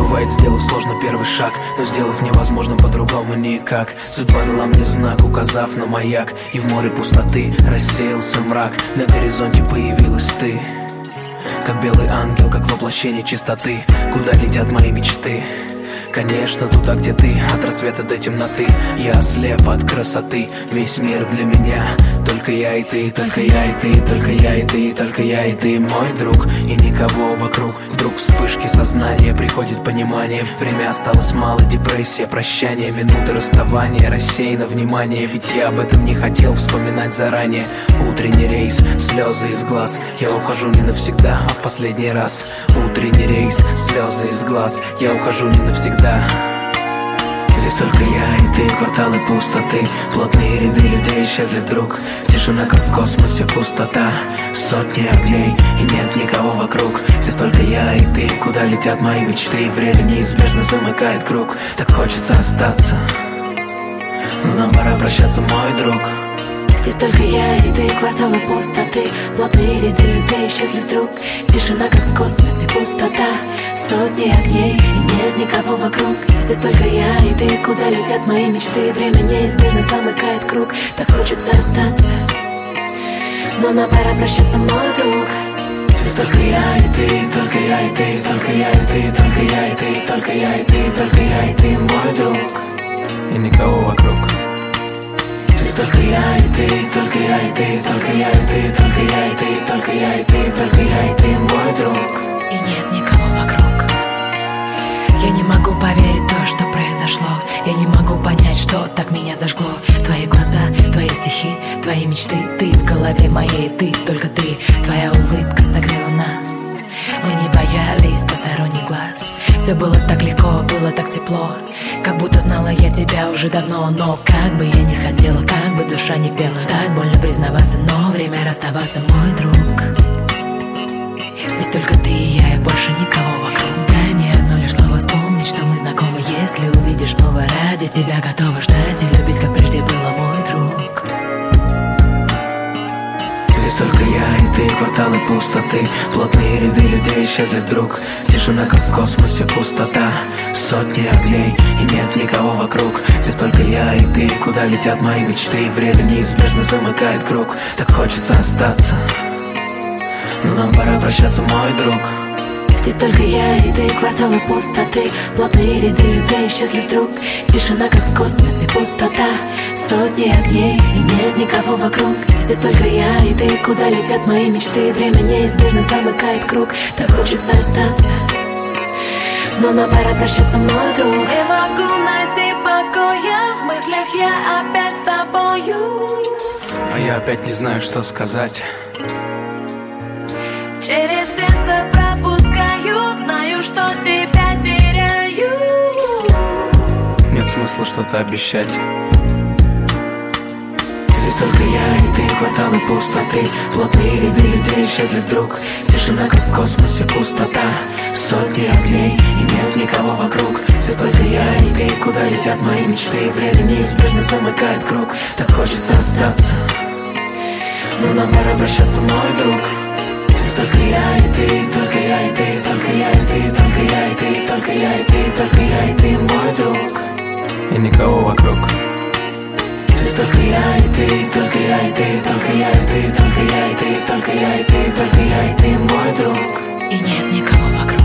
Бывает, сделав сложно первый шаг, но сделав невозможно по-другому никак. Судьба дала мне знак, указав на маяк, и в море пустоты рассеялся мрак. На горизонте появилась ты, как белый ангел, как воплощение чистоты. Куда летят мои мечты? Конечно, туда, где ты, от рассвета до темноты. Я ослеп от красоты, весь мир для меня. Только я и ты, только я и ты, только я и ты, только я и ты, мой друг, и никого вокруг. Вдруг вспышки сознания, приходит понимание. Время осталось мало, депрессия, прощание, минуты расставания, рассеяно внимание. Ведь я об этом не хотел вспоминать заранее. Утренний рейс, слезы из глаз. Я ухожу не навсегда, а в последний раз. Утренний рейс, слезы из глаз. Я ухожу не навсегда. Здесь только я и ты, кварталы пустоты. Плотные ряды людей исчезли вдруг. Тишина, как в космосе, пустота. Сотни огней и нет никого вокруг. Здесь только я и ты, куда летят мои мечты. Время неизбежно замыкает круг. Так хочется остаться, но нам пора прощаться, мой друг. Здесь только я и ты, кварталы пустоты. Плотные ряды людей исчезли вдруг. Тишина, как в космосе, пустота. Сотни огней и нет никого вокруг. Здесь только я и ты, куда летят мои мечты. Время неизбежно замыкает круг. Так хочется остаться, но нам пора прощаться, мой друг. Здесь только я и ты, только я и ты, только я и ты, только я и ты, только я и ты, только я и ты, мой друг, и никого вокруг. Здесь только я и ты, только я и ты, только я и ты, только я и ты, только я и ты, только я и ты, мой друг, и нет никого вокруг. Я не могу поверить в то, что произошло. Я не могу понять, что так меня зажгло. Твои глаза, твои стихи, твои мечты. Ты в голове моей, ты, только ты. Твоя улыбка согрела нас. Мы не боялись посторонних глаз. Все было так легко, было так тепло. Как будто знала я тебя уже давно. Но как бы я не хотела, как бы душа не пела. Так больно признаваться, но время расставаться, мой друг. Здесь только ты и я больше никого вокруг. Дай мне одно лишь слово вспомнить, что мы знакомы. Если увидишь снова, ради тебя готова ждать и любить, как прежде было, мой друг. Здесь только я и ты, кварталы пустоты. Плотные ряды людей исчезли вдруг. Тишина, как в космосе, пустота. Сотни огней и нет никого вокруг. Здесь только я и ты, куда летят мои мечты. Время неизбежно замыкает круг. Так хочется остаться, но нам пора прощаться, мой друг. Здесь только я и ты, кварталы пустоты. Плотные ряды людей исчезли вдруг. Тишина, как в космосе, пустота. Сотни огней и нет никого вокруг. Здесь только я и ты, куда летят мои мечты. Время неизбежно замыкает круг. Так хочется остаться, но нам пора прощаться, мой друг. Не могу найти покоя, в мыслях я опять с тобою. А я опять не знаю, что сказать. Через сердце пропускаю, знаю, что тебя теряю. Нет смысла что-то обещать. Здесь только я и ты, кварталы пустоты. Плотные ряды людей исчезли вдруг. Тишина, как в космосе, пустота. Сотни огней и нет никого вокруг. Здесь только я и ты, куда летят мои мечты. Время неизбежно замыкает круг. Так хочется остаться, но нам пора прощаться, мой друг. Здесь только я и ты, только я и ты, только я и ты, только я и ты, только я и ты, только я и ты, мой друг, и никого вокруг. Здесь только я и ты, только я и ты, только я и ты, только я и ты, только я и ты, только я и ты, мой друг, и нет никого вокруг.